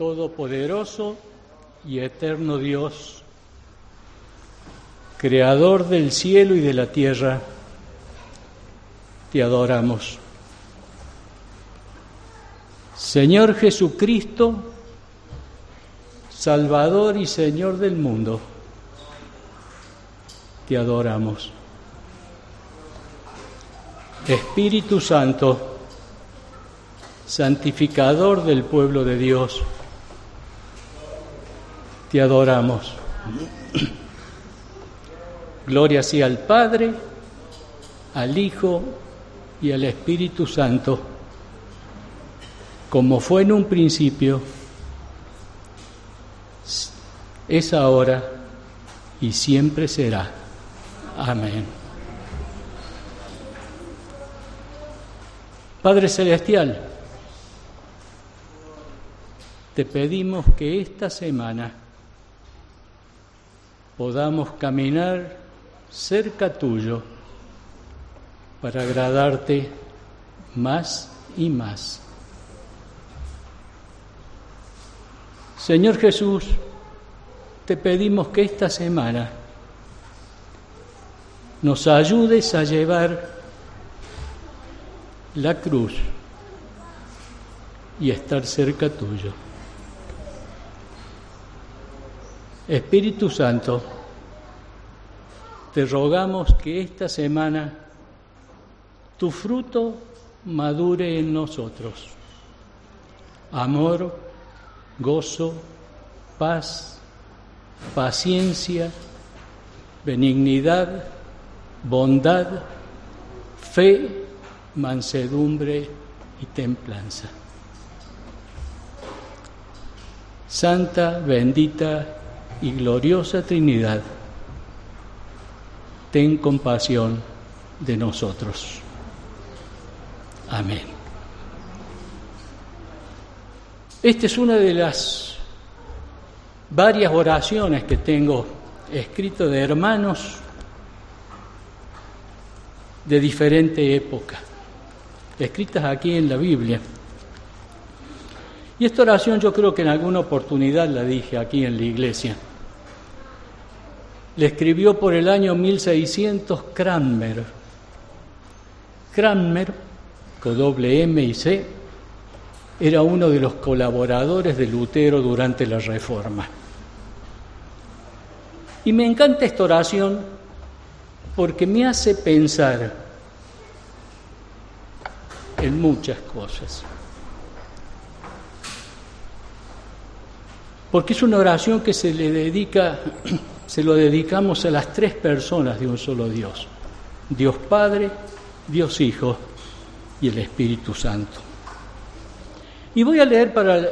Todopoderoso y eterno Dios, Creador del cielo y de la tierra, te adoramos. Señor Jesucristo, Salvador y Señor del mundo, te adoramos. Espíritu Santo, santificador del pueblo de Dios, te adoramos. Gloria sea al Padre, al Hijo y al Espíritu Santo, como fue en un principio, es ahora y siempre será. Amén. Padre Celestial, te pedimos que esta semana podamos caminar cerca tuyo para agradarte más y más. Señor Jesús, te pedimos que esta semana nos ayudes a llevar la cruz y estar cerca tuyo. Espíritu Santo, te rogamos que esta semana tu fruto madure en nosotros. Amor, gozo, paz, paciencia, benignidad, bondad, fe, mansedumbre y templanza. Santa, bendita y gloriosa Trinidad, ten compasión de nosotros. Amén. Esta es una de las varias oraciones que tengo escritas de hermanos de diferente época, escritas aquí en la Biblia. Y esta oración yo creo que en alguna oportunidad la dije aquí en la iglesia. La escribió por el año 1600 Cranmer. Cranmer, con doble M y C, era uno de los colaboradores de Lutero durante la Reforma. Y me encanta esta oración porque me hace pensar en muchas cosas. Porque es una oración que se lo dedicamos a las tres personas de un solo Dios: Dios Padre, Dios Hijo y el Espíritu Santo. Y voy a leer para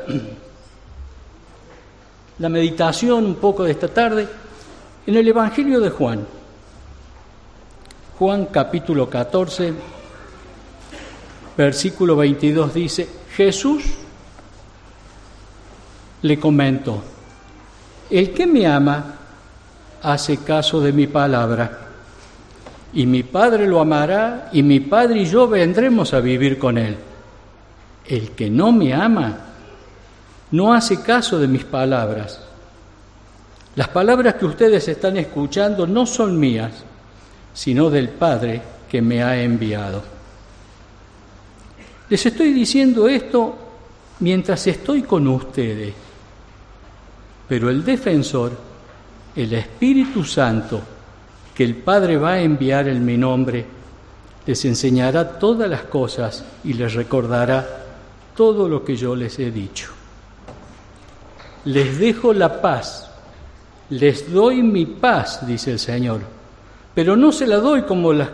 la meditación un poco de esta tarde en el Evangelio de Juan. Juan capítulo 14, versículo 22 dice: Jesús le comentó: el que me ama hace caso de mi palabra, y mi Padre lo amará, y mi Padre y yo vendremos a vivir con él. El que no me ama no hace caso de mis palabras. Las palabras que ustedes están escuchando no son mías, sino del Padre que me ha enviado. Les estoy diciendo esto mientras estoy con ustedes, pero el defensor, el Espíritu Santo, que el Padre va a enviar en mi nombre, les enseñará todas las cosas y les recordará todo lo que yo les he dicho. Les dejo la paz, les doy mi paz, dice el Señor, pero no se la doy como la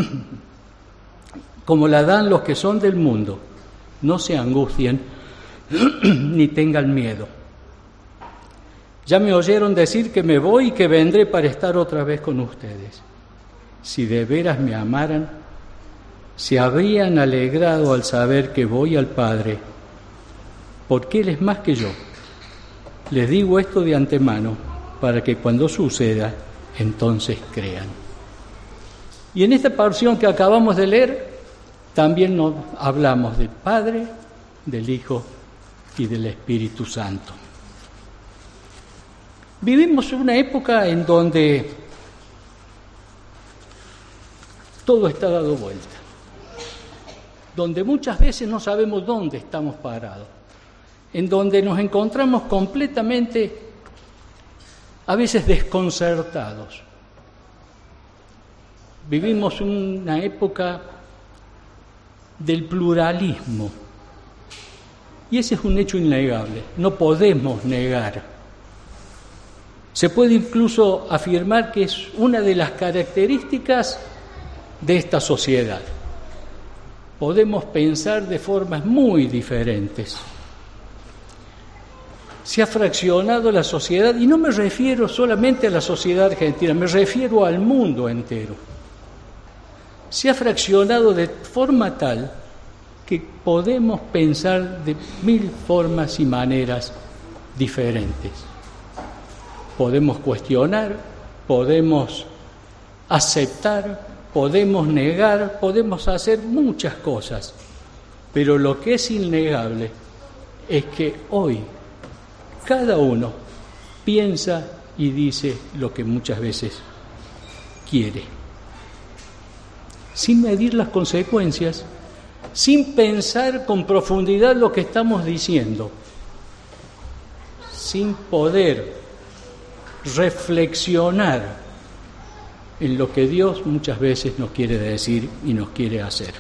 dan los que son del mundo. No se angustien ni tengan miedo. Ya me oyeron decir que me voy y que vendré para estar otra vez con ustedes. Si de veras me amaran, se habrían alegrado al saber que voy al Padre, porque Él es más que yo. Les digo esto de antemano, para que cuando suceda, entonces crean. Y en esta porción que acabamos de leer, también nos hablamos del Padre, del Hijo y del Espíritu Santo. Vivimos una época en donde todo está dado vuelta, donde muchas veces no sabemos dónde estamos parados, en donde nos encontramos completamente, a veces desconcertados. Vivimos una época del pluralismo, y ese es un hecho innegable, no podemos negar. Se puede incluso afirmar que es una de las características de esta sociedad. Podemos pensar de formas muy diferentes. Se ha fraccionado la sociedad, y no me refiero solamente a la sociedad argentina, me refiero al mundo entero. Se ha fraccionado de forma tal que podemos pensar de 1000 formas y maneras diferentes. Podemos cuestionar, podemos aceptar, podemos negar, podemos hacer muchas cosas, pero lo que es innegable es que hoy cada uno piensa y dice lo que muchas veces quiere, sin medir las consecuencias, sin pensar con profundidad lo que estamos diciendo, sin poder reflexionar en lo que Dios muchas veces nos quiere decir y nos quiere hacer.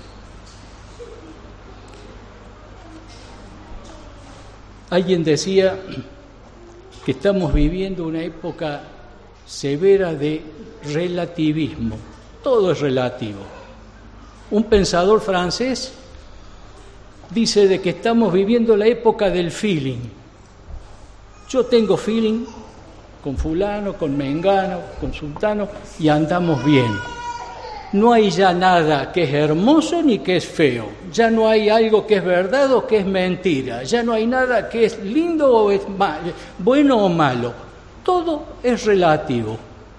Alguien decía que estamos viviendo una época severa de relativismo. Todo es relativo. Un pensador francés dice de que estamos viviendo la época del feeling. Yo tengo feeling con fulano, con mengano, con sultano, y andamos bien. No hay ya nada que es hermoso ni que es feo. Ya no hay algo que es verdad o que es mentira. Ya no hay nada que es lindo o es malo, bueno o malo. Todo es relativo.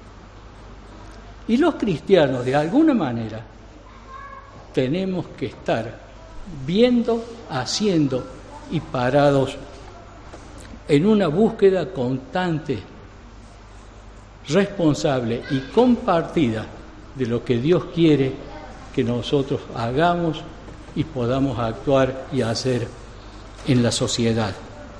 Y los cristianos, de alguna manera, tenemos que estar viendo, haciendo y parados en una búsqueda constante, responsable y compartida de lo que Dios quiere que nosotros hagamos y podamos actuar y hacer en la sociedad.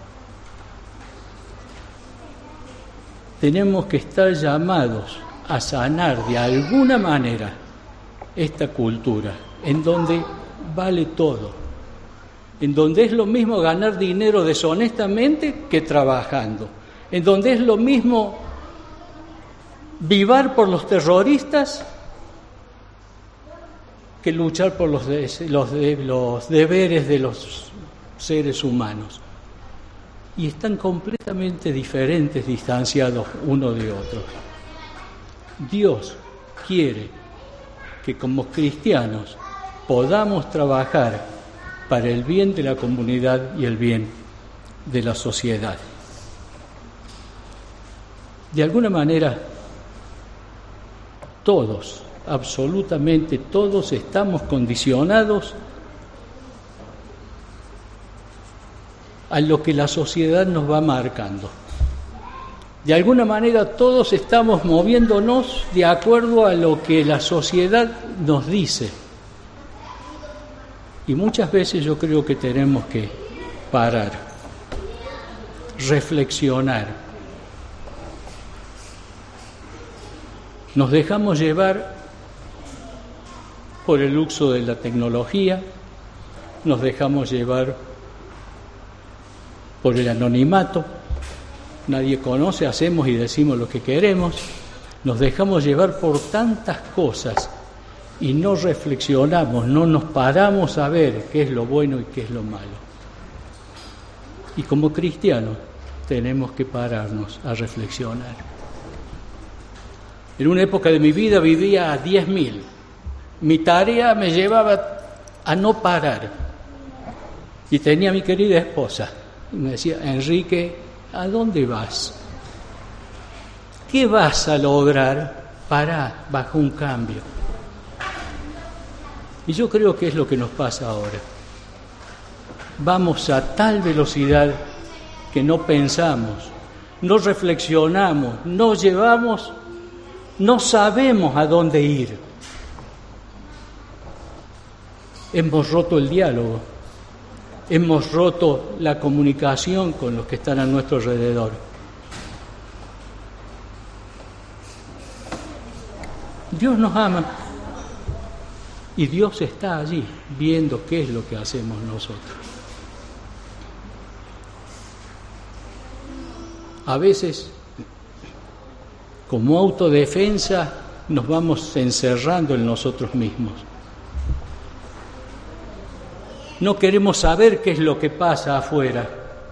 Tenemos que estar llamados a sanar de alguna manera esta cultura, en donde vale todo, en donde es lo mismo ganar dinero deshonestamente que trabajando, en donde es lo mismo vivar por los terroristas que luchar por los deberes de los seres humanos. Y están completamente diferentes, distanciados uno de otro. Dios quiere que como cristianos podamos trabajar para el bien de la comunidad y el bien de la sociedad. De alguna manera, todos, absolutamente todos, estamos condicionados a lo que la sociedad nos va marcando. De alguna manera todos estamos moviéndonos de acuerdo a lo que la sociedad nos dice. Y muchas veces yo creo que tenemos que parar, reflexionar. Nos dejamos llevar por el uso de la tecnología, nos dejamos llevar por el anonimato, nadie conoce, hacemos y decimos lo que queremos, nos dejamos llevar por tantas cosas y no reflexionamos, no nos paramos a ver qué es lo bueno y qué es lo malo. Y como cristianos tenemos que pararnos a reflexionar. En una época de mi vida vivía a 10.000. Mi tarea me llevaba a no parar. Y tenía a mi querida esposa. Y me decía, Enrique, ¿a dónde vas? ¿Qué vas a lograr? Pará, bajo un cambio. Y yo creo que es lo que nos pasa ahora. vamos a tal velocidad que no pensamos, no reflexionamos, no sabemos a dónde ir. Hemos roto el diálogo, hemos roto la comunicación con los que están a nuestro alrededor. Dios nos ama y Dios está allí viendo qué es lo que hacemos nosotros. A veces, como autodefensa, nos vamos encerrando en nosotros mismos. No queremos saber qué es lo que pasa afuera.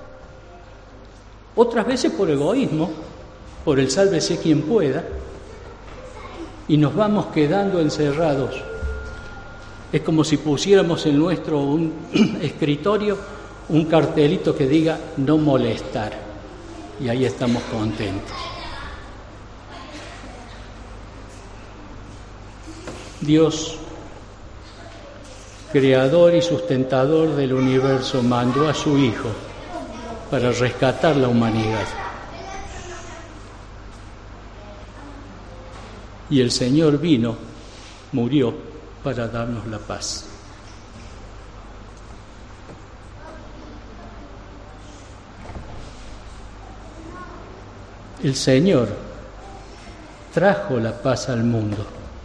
Otras veces por egoísmo, por el sálvese quien pueda, y nos vamos quedando encerrados. Es como si pusiéramos en nuestro escritorio un cartelito que diga no molestar, y ahí estamos contentos. Dios, creador y sustentador del universo, mandó a su Hijo para rescatar la humanidad. Y el Señor vino, murió para darnos la paz. El Señor trajo la paz al mundo.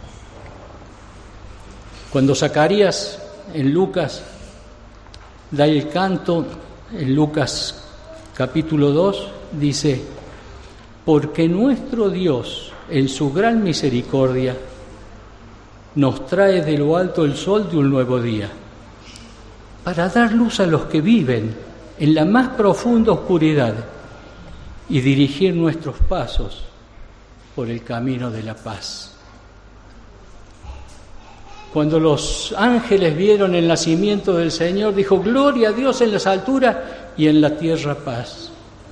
Cuando Zacarías en Lucas da el canto, en Lucas capítulo 2, dice: porque nuestro Dios, en su gran misericordia, nos trae de lo alto el sol de un nuevo día, para dar luz a los que viven en la más profunda oscuridad y dirigir nuestros pasos por el camino de la paz. Cuando los ángeles vieron el nacimiento del Señor, dijo: gloria a Dios en las alturas y en la tierra paz.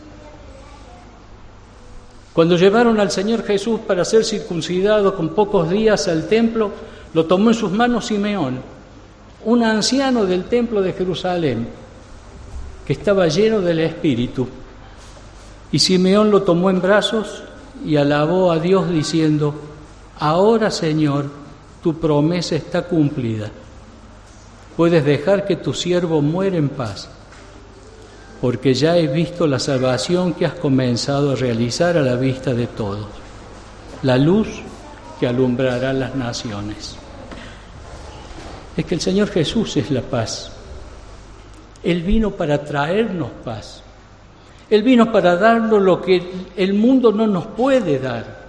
Cuando llevaron al Señor Jesús para ser circuncidado con pocos días al templo, lo tomó en sus manos Simeón, un anciano del templo de Jerusalén, que estaba lleno del Espíritu. Y Simeón lo tomó en brazos y alabó a Dios diciendo: ahora, Señor, tu promesa está cumplida. Puedes dejar que tu siervo muera en paz, porque ya he visto la salvación que has comenzado a realizar a la vista de todos, la luz que alumbrará las naciones. Es que el Señor Jesús es la paz. Él vino para traernos paz. Él vino para darnos lo que el mundo no nos puede dar.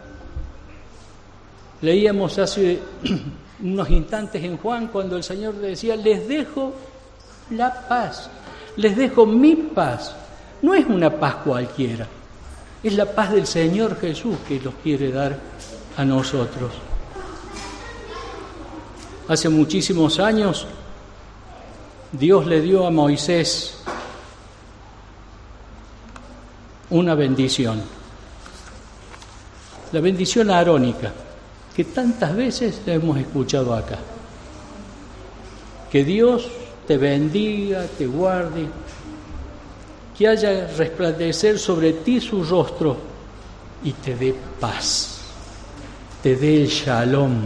Leíamos hace unos instantes en Juan cuando el Señor decía: les dejo la paz, les dejo mi paz. No es una paz cualquiera, es la paz del Señor Jesús que nos quiere dar a nosotros. Hace muchísimos años Dios le dio a Moisés una bendición, la bendición arónica, que tantas veces la hemos escuchado acá. Que Dios te bendiga, te guarde, que haya resplandecer sobre ti su rostro y te dé paz, te dé el shalom,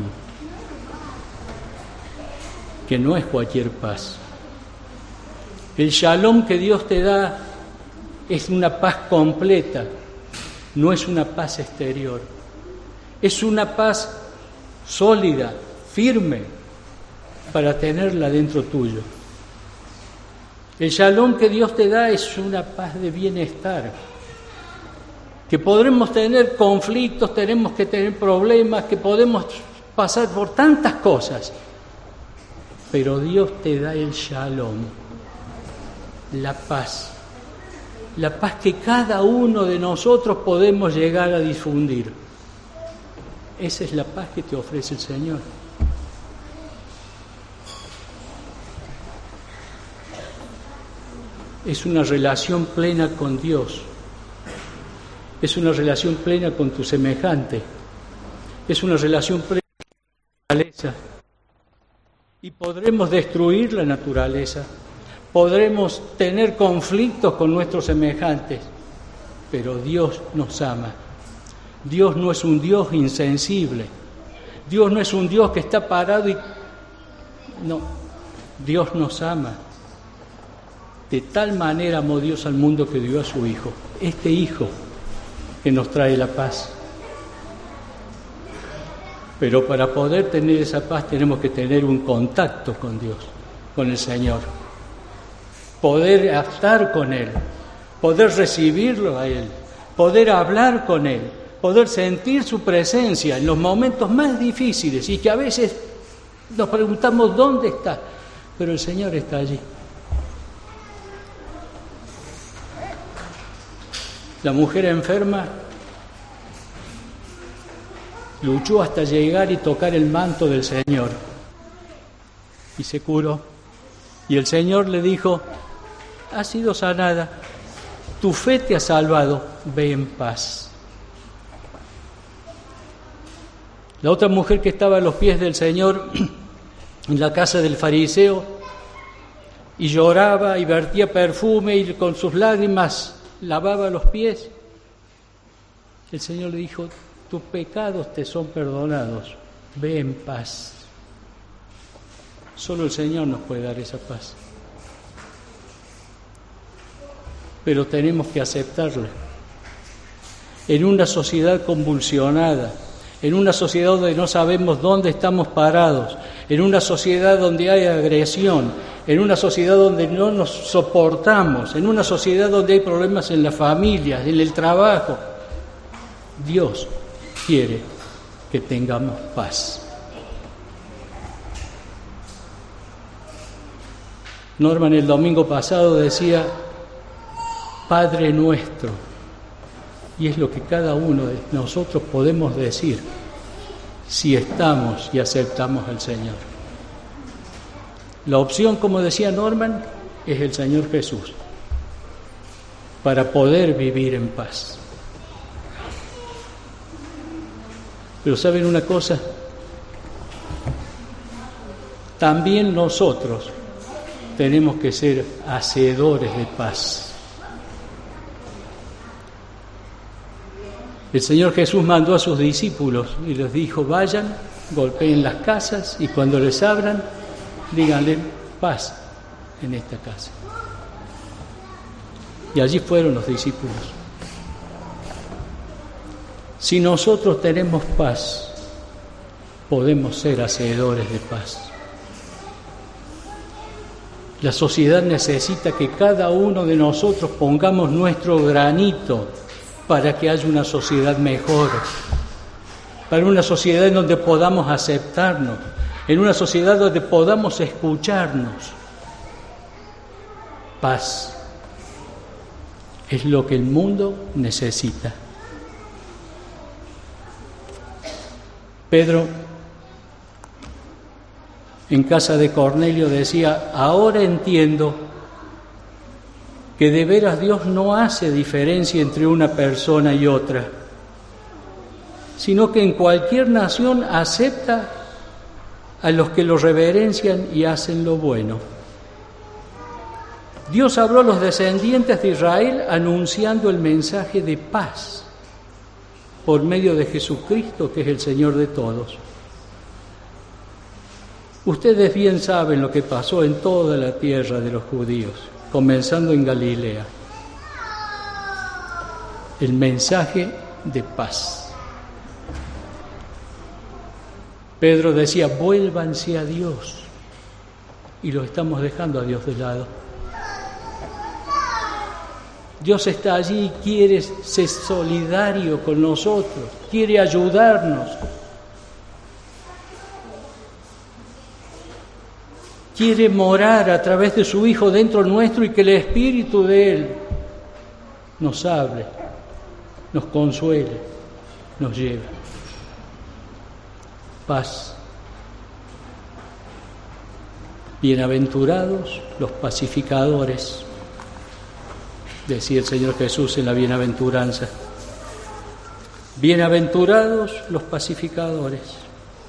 que no es cualquier paz. El shalom que Dios te da es una paz completa, no es una paz exterior, es una paz sólida, firme, para tenerla dentro tuyo. El shalom que Dios te da es una paz de bienestar, que podremos tener conflictos, tenemos que tener problemas, que podemos pasar por tantas cosas, pero Dios te da el shalom, la paz que cada uno de nosotros podemos llegar a difundir. Esa es la paz que te ofrece el Señor. Es una relación plena con Dios, es una relación plena con tu semejante, es una relación plena con la naturaleza. Y podremos destruir la naturaleza, podremos tener conflictos con nuestros semejantes, pero Dios nos ama. Dios no es un Dios insensible. Dios no es un Dios que está parado y... No, Dios nos ama. De tal manera amó Dios al mundo que dio a su Hijo. Este Hijo que nos trae la paz. Pero para poder tener esa paz tenemos que tener un contacto con Dios, con el Señor. Poder estar con Él, poder recibirlo a Él, poder hablar con Él, poder sentir su presencia en los momentos más difíciles y que a veces nos preguntamos ¿dónde está? Pero el Señor está allí. La mujer enferma luchó hasta llegar y tocar el manto del Señor y se curó. Y el Señor le dijo: has sido sanada, tu fe te ha salvado, ve en paz. La otra mujer que estaba a los pies del Señor en la casa del fariseo y lloraba y vertía perfume y con sus lágrimas lavaba los pies, el Señor le dijo: tus pecados te son perdonados, ve en paz. Solo el Señor nos puede dar esa paz. Pero tenemos que aceptarla. En una sociedad convulsionada, en una sociedad donde no sabemos dónde estamos parados, en una sociedad donde hay agresión, en una sociedad donde no nos soportamos, en una sociedad donde hay problemas en la familia, en el trabajo, Dios quiere que tengamos paz. Norman el domingo pasado decía: Padre nuestro, y es lo que cada uno de nosotros podemos decir si estamos y aceptamos al Señor. La opción, como decía Norman, es el Señor Jesús para poder vivir en paz. Pero ¿saben una cosa? También nosotros tenemos que ser hacedores de paz. El Señor Jesús mandó a sus discípulos y les dijo: vayan, golpeen las casas y cuando les abran, díganle paz en esta casa. Y allí fueron los discípulos. Si nosotros tenemos paz, podemos ser hacedores de paz. La sociedad necesita que cada uno de nosotros pongamos nuestro granito para que haya una sociedad mejor, para una sociedad en donde podamos aceptarnos, en una sociedad donde podamos escucharnos. Paz es lo que el mundo necesita. Pedro, en casa de Cornelio, decía: ahora entiendo que de veras Dios no hace diferencia entre una persona y otra, sino que en cualquier nación acepta a los que lo reverencian y hacen lo bueno. Dios habló a los descendientes de Israel anunciando el mensaje de paz por medio de Jesucristo, que es el Señor de todos. Ustedes bien saben lo que pasó en toda la tierra de los judíos, comenzando en Galilea. El mensaje de paz. Pedro decía: vuélvanse a Dios. Y lo estamos dejando a Dios de lado. Dios está allí y quiere ser solidario con nosotros, quiere ayudarnos. Quiere morar a través de su Hijo dentro nuestro y que el Espíritu de Él nos hable, nos consuele, nos lleve. Paz. Bienaventurados los pacificadores, decía el Señor Jesús en la bienaventuranza. Bienaventurados los pacificadores.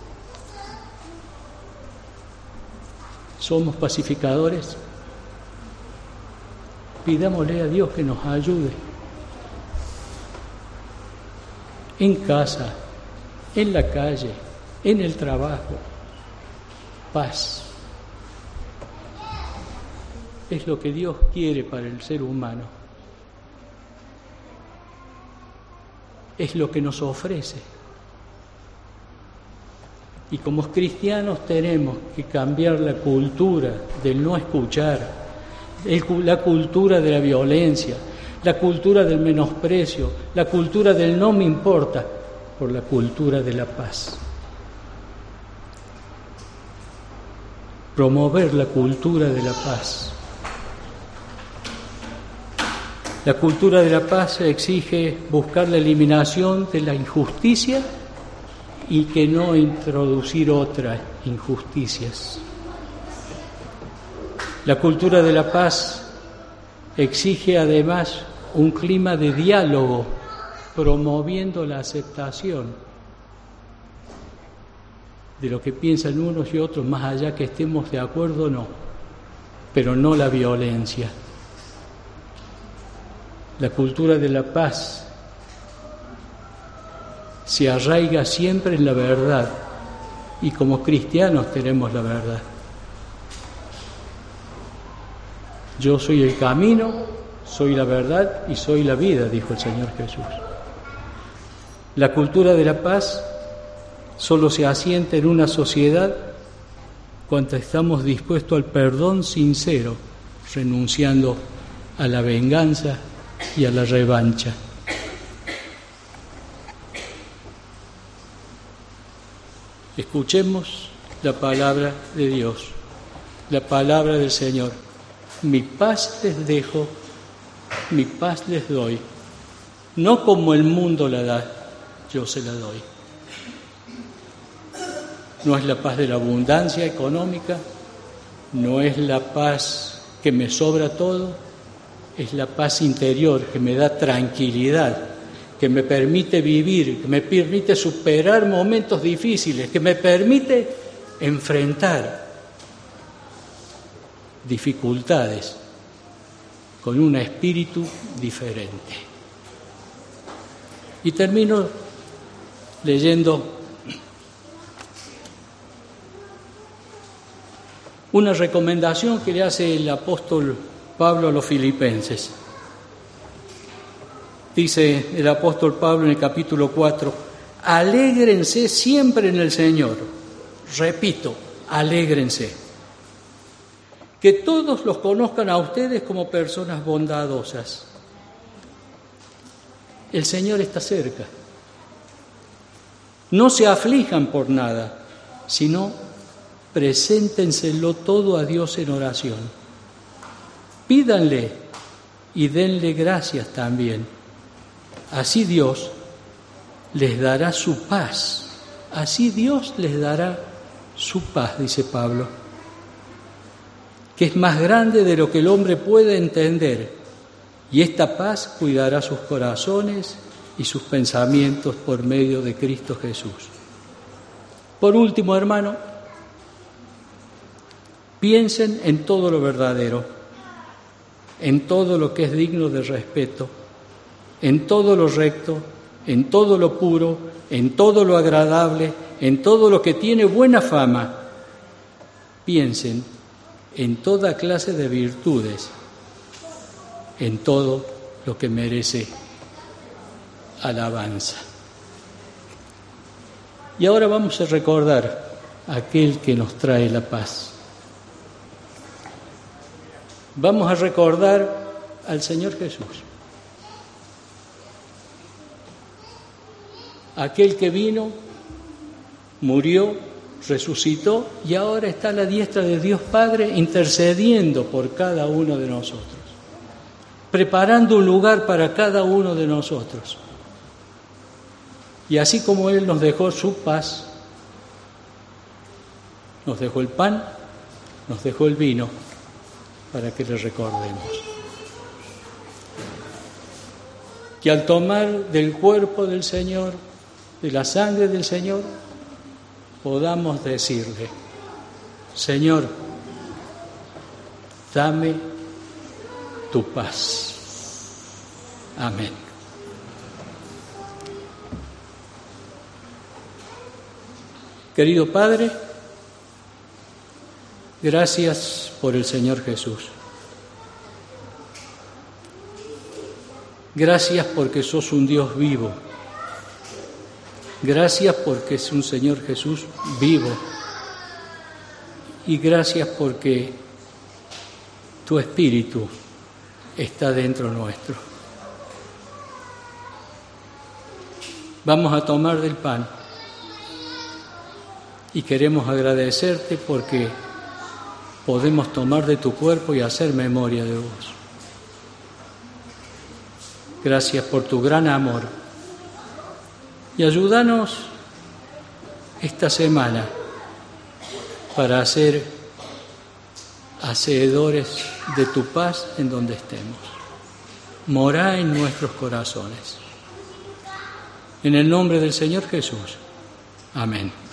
¿Somos pacificadores? Pidámosle a Dios que nos ayude. En casa, en la calle, en el trabajo. Paz. Es lo que Dios quiere para el ser humano. Es lo que nos ofrece. Y como cristianos tenemos que cambiar la cultura del no escuchar, la cultura de la violencia, la cultura del menosprecio, la cultura del no me importa, por la cultura de la paz. Promover la cultura de la paz. La cultura de la paz exige buscar la eliminación de la injusticia y que no introducir otras injusticias. La cultura de la paz exige además un clima de diálogo, promoviendo la aceptación de lo que piensan unos y otros, más allá que estemos de acuerdo o no, pero no la violencia. La cultura de la paz se arraiga siempre en la verdad, y como cristianos tenemos la verdad. Yo soy el camino, soy la verdad y soy la vida, dijo el Señor Jesús. La cultura de la paz solo se asienta en una sociedad cuando estamos dispuestos al perdón sincero, renunciando a la venganza y a la revancha. Escuchemos la palabra de Dios, la palabra del Señor. Mi paz les dejo, mi paz les doy. No como el mundo la da, yo se la doy. No es la paz de la abundancia económica, no es la paz que me sobra todo, es la paz interior que me da tranquilidad, que me permite vivir, que me permite superar momentos difíciles, que me permite enfrentar dificultades con un espíritu diferente. Y termino leyendo una recomendación que le hace el apóstol Pablo a los filipenses. Dice el apóstol Pablo en el capítulo 4, alégrense siempre en el Señor. Repito, alégrense. Que todos los conozcan a ustedes como personas bondadosas. El Señor está cerca. No se aflijan por nada, sino preséntenselo todo a Dios en oración. Pídanle y denle gracias también. Así Dios les dará su paz. Así Dios les dará su paz, dice Pablo, que es más grande de lo que el hombre puede entender. Y esta paz cuidará sus corazones y sus pensamientos por medio de Cristo Jesús. Por último, hermano, piensen en todo lo verdadero, en todo lo que es digno de respeto, en todo lo recto, en todo lo puro, en todo lo agradable, en todo lo que tiene buena fama. Piensen en toda clase de virtudes, en todo lo que merece alabanza. Y ahora vamos a recordar a aquel que nos trae la paz. Vamos a recordar al Señor Jesús, aquel que vino, murió, resucitó y ahora está a la diestra de Dios Padre intercediendo por cada uno de nosotros, preparando un lugar para cada uno de nosotros. Y así como Él nos dejó su paz, nos dejó el pan, nos dejó el vino, para que le recordemos. Que al tomar del cuerpo del Señor, de la sangre del Señor, podamos decirle, Señor, dame tu paz. Amén. Querido Padre, gracias por el Señor Jesús. Gracias porque sos un Dios vivo. Gracias porque es un Señor Jesús vivo. Y gracias porque tu Espíritu está dentro nuestro. Vamos a tomar del pan y queremos agradecerte porque podemos tomar de tu cuerpo y hacer memoria de vos. Gracias por tu gran amor. Y ayúdanos esta semana para ser hacedores de tu paz en donde estemos. Morá en nuestros corazones. En el nombre del Señor Jesús. Amén.